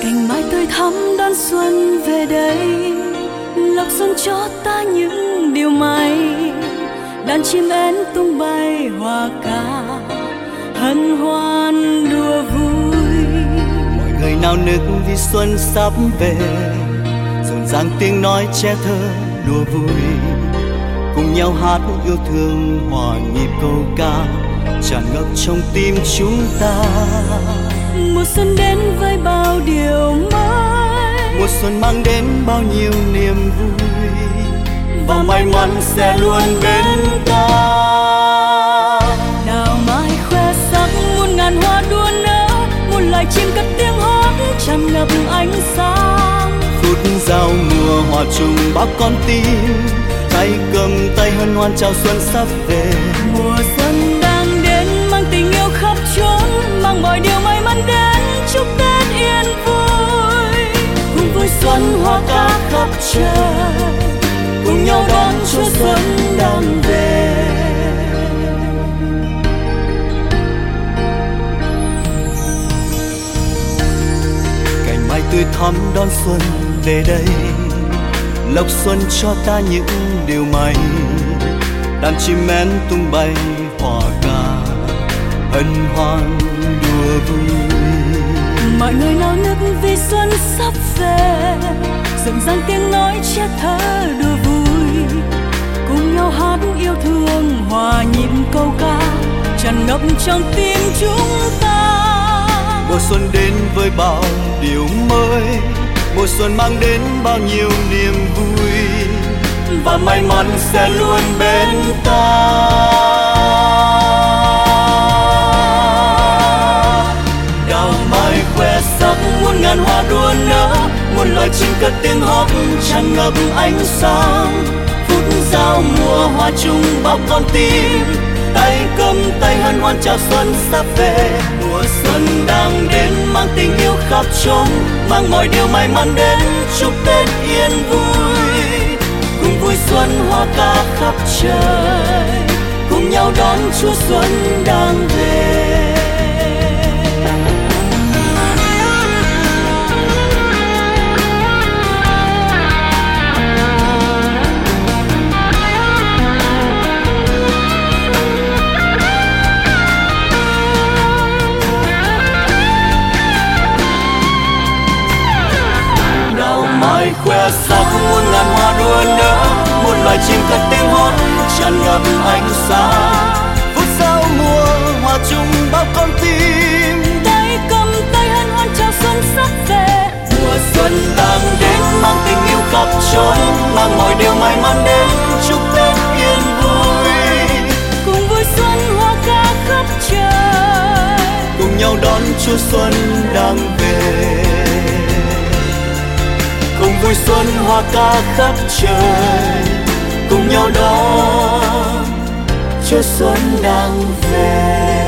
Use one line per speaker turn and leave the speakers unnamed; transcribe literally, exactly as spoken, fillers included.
cành mai tươi thắm đón xuân về đây, lộc xuân cho ta những điều may. Đàn chim én tung bay hòa ca, hân hoan đùa vui.
Mọi người nao nức vì xuân sắp về, rộn ràng tiếng nói che thơ đùa vui. Cùng nhau hát yêu thương hòa nhịp câu ca, tràn ngập trong tim chúng ta.
Mùa xuân đến với bao điều mới,
mùa xuân mang đến bao nhiêu niềm vui, và may mắn sẽ luôn bên ta.
Đào mai khoe sắc muôn ngàn hoa đua nở, muôn loài chim cất tiếng hót tràn ngập ánh sáng.
Phút giao mùa hòa chung bao con tim, tay cầm tay hân hoan chào xuân sắp về.
Mùa xuân đang đến mang tình yêu khắp chốn, mang mọi điều may mắn đến chúc Tết yên vui.
Cùng vui xuân hoa ca khắp trời, cùng nhau đón Chúa xuân đang về. Cành mai tươi thắm đón xuân về đây, lộc xuân cho ta những điều may. Đàn chim én tung bay hòa ca, hân hoan đùa vui.
Mọi người nao nức vì xuân sắp về, rộn ràng tiếng nói che thơ đùa vui. Cùng nhau hát yêu thương hòa nhịp câu ca, tràn ngập trong tim chúng ta.
Mùa xuân đến với bao điều mới, mùa xuân mang đến bao nhiêu niềm vui, và may mắn sẽ luôn bên ta. Đào mai khoe sắc muôn ngàn hoa đua nở, muôn loài chim cất tiếng hót tràn ngập ánh sáng. Phút giao mùa hòa chung bao con tim, tay cầm tay hân hoan chào xuân sắp về. Mùa xuân đang đến mang tình yêu khắp chốn, mang mọi điều may mắn đến chúc Tết yên vui. Cùng vui xuân hoa ca khắp trời, cùng nhau đón Chúa xuân đang về. Khoe sắc muôn ngàn hoa đua nở, muôn loài chim cất tiếng hót tràn ngập ánh sáng. Phút giao mùa hòa chung bao con tim,
tay cầm tay hân hoan chào xuân sắp về.
Mùa xuân đang đến mang tình yêu khắp chốn, mang mọi điều may mắn đến chúc Tết yên vui.
Cùng vui xuân hoa ca khắp trời,
cùng nhau đón Chúa xuân đang về. Cùng vui xuân hoa ca khắp trời, cùng nhau đón Chúa xuân đang về.